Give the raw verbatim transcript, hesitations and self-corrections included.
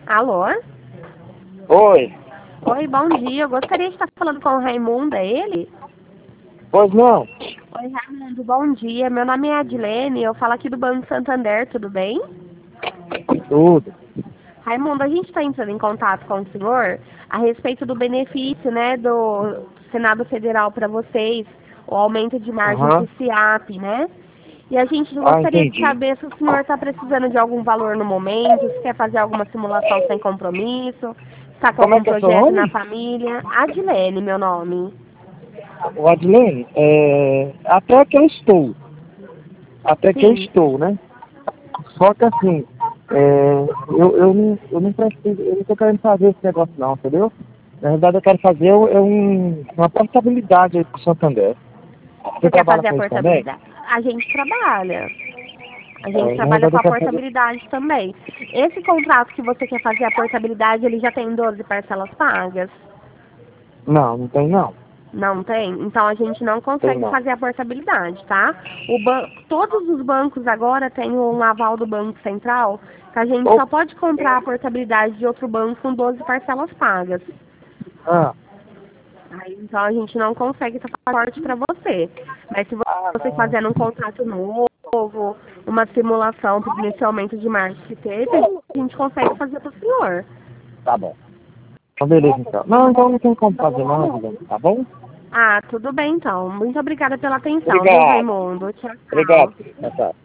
Alô? Oi. Oi, bom dia. Eu gostaria de estar falando com o Raimundo, é ele? Pois não. Oi, Raimundo, bom dia. Meu nome é Adilene, eu falo aqui do Banco Santander, tudo bem? Tudo. Raimundo, a gente está entrando em contato com o senhor a respeito do benefício, né, do Senado Federal para vocês, o aumento de margem Aham. do SIAP, né? E a gente Ah, gostaria de entendi. saber se o senhor está precisando de algum valor no momento, se quer fazer alguma simulação sem compromisso, está com Como é algum que é seu projeto na nome? família. Adilene, meu nome. O Adilene, é... até que eu estou. Até que eu Sim. estou, né? Só que assim, é... eu, eu, não, eu não preciso, eu não tô querendo fazer esse negócio não, entendeu? Na verdade eu quero fazer é um, uma portabilidade aí pro Santander. Você Você quer trabalha fazer a com isso também? portabilidade? A gente trabalha. A gente É, na trabalha verdade com eu a quero fazer. portabilidade também. Esse contrato que você quer fazer a portabilidade, ele já tem doze parcelas pagas? Não, não tem não. Não tem? Então a gente não Tem consegue não. fazer a portabilidade, tá? O ban... Todos os bancos agora têm um aval do Banco Central que a gente Oh, só pode comprar a portabilidade de outro banco com doze parcelas pagas. ah, Aí, então a gente não consegue essa parte para você. Mas se ah, você não. fazendo um contrato novo, uma simulação nesse aumento de margem que teve, a gente consegue fazer para o senhor. Tá bom. Então, beleza, então. Não, então não tem como fazer não, Adilene, tá bom? Ah, tudo bem então. Muito obrigada pela atenção, viu, Obrigado. Raimundo? Tchau, tchau. Obrigado. Tchau, tchau.